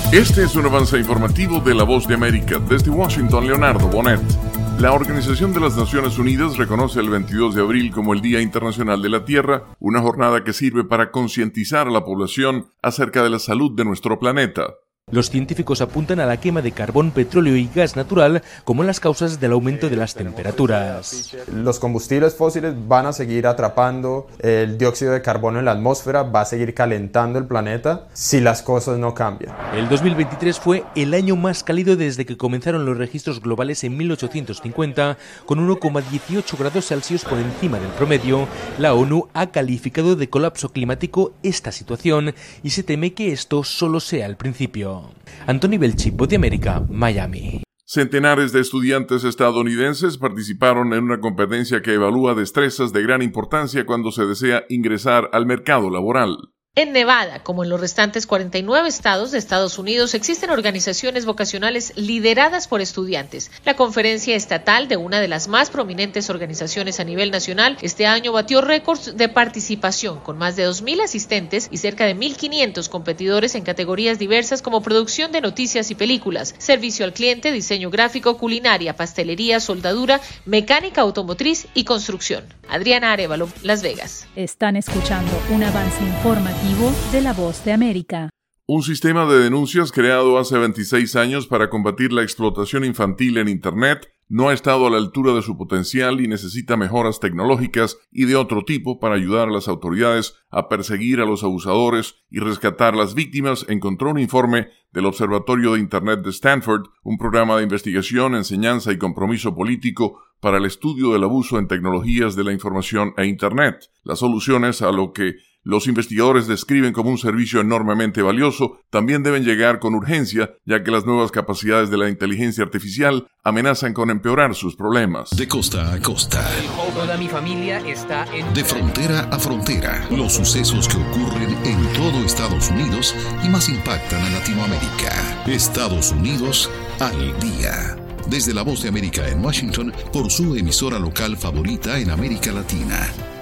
Este es un avance informativo de La Voz de América. Desde Washington, Leonardo Bonet. La Organización de las Naciones Unidas reconoce el 22 de abril como el Día Internacional de la Tierra, una jornada que sirve para concientizar a la población acerca de la salud de nuestro planeta. Los científicos apuntan a la quema de carbón, petróleo y gas natural como las causas del aumento de las temperaturas. Los combustibles fósiles van a seguir atrapando el dióxido de carbono en la atmósfera, va a seguir calentando el planeta si las cosas no cambian. El 2023 fue el año más cálido desde que comenzaron los registros globales en 1850, con 1,18 grados Celsius por encima del promedio. La ONU ha calificado de colapso climático esta situación y se teme que esto solo sea el principio. Anthony Belchi, Voz de América, Miami. Centenares de estudiantes estadounidenses participaron en una competencia que evalúa destrezas de gran importancia cuando se desea ingresar al mercado laboral. En Nevada, como en los restantes 49 estados de Estados Unidos, existen organizaciones vocacionales lideradas por estudiantes. La conferencia estatal de una de las más prominentes organizaciones a nivel nacional este año batió récords de participación con más de 2,000 asistentes y cerca de 1,500 competidores en categorías diversas como producción de noticias y películas, servicio al cliente, diseño gráfico, culinaria, pastelería, soldadura, mecánica automotriz y construcción. Adriana Arévalo, Las Vegas. Están escuchando un avance informativo de La Voz de América. Un sistema de denuncias creado hace 26 años para combatir la explotación infantil en Internet no ha estado a la altura de su potencial y necesita mejoras tecnológicas y de otro tipo para ayudar a las autoridades a perseguir a los abusadores y rescatar a las víctimas, encontró un informe del Observatorio de Internet de Stanford, un programa de investigación, enseñanza y compromiso político para el estudio del abuso en tecnologías de la información e Internet. Las soluciones a lo que los investigadores describen como un servicio enormemente valioso también deben llegar con urgencia, ya que las nuevas capacidades de la inteligencia artificial amenazan con empeorar sus problemas. De costa a costa. Toda mi familia está en... De frontera a frontera. Los sucesos que ocurren en todo Estados Unidos y más impactan a Latinoamérica. Estados Unidos al día. Desde La Voz de América en Washington, por su emisora local favorita en América Latina.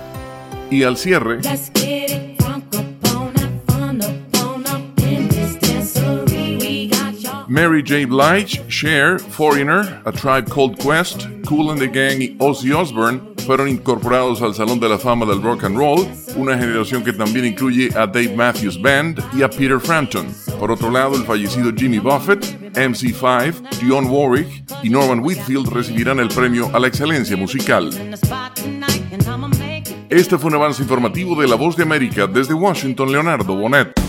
Y al cierre, Mary J. Blige, Cher, Foreigner, A Tribe Called Quest, Kool and the Gang y Ozzy Osbourne fueron incorporados al Salón de la Fama del Rock and Roll, una generación que también incluye a Dave Matthews Band y a Peter Frampton. Por otro lado, el fallecido Jimmy Buffett, MC5, Dionne Warwick y Norman Whitfield recibirán el premio a la excelencia musical. Este fue un avance informativo de La Voz de América desde Washington, Leonardo Bonet.